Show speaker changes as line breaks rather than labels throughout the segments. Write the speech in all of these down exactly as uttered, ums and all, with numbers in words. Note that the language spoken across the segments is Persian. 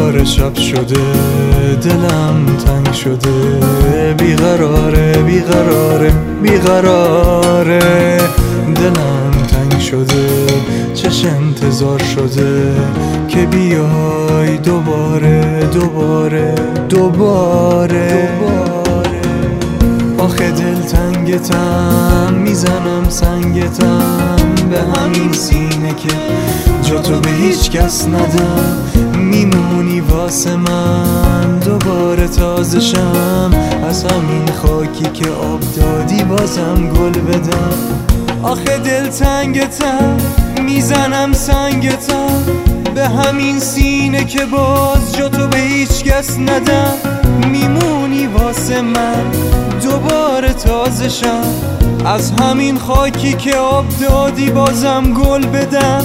بیدار شب شده، دلم تنگ شده، بیقراره بیقراره بیقراره، دلم تنگ شده، چش انتظار شده که بیای دوباره دوباره دوباره دوباره. آخه دل تنگتم، میزنم سنگتم به همین سینه که جا تو به هیچ کس ندم، میمونی واسه من دوباره تازشم، از همین خاکی که آب دادی بازم گل بدم. آخه دل تنگتم، میزنم سنگتم به همین سینه که باز جا تو به هیچ کس ندم، میمونی واسه من دوباره تازشم، از همین خاکی که آب دادی بازم گل بدم.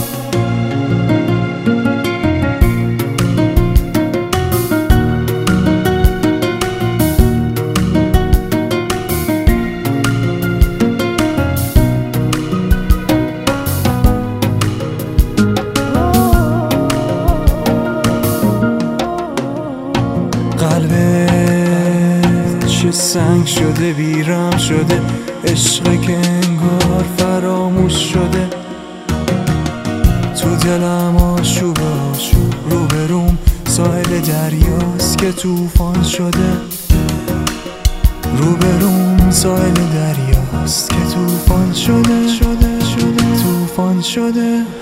قلبت چه سنگ شده، بیرم شده، عشق که انگار فراموش شده، تو دلم آشوب آشوب، روبروم ساحل دریاست که طوفان شده، روبروم ساحل دریاست که طوفان شده شده شده طوفان شده.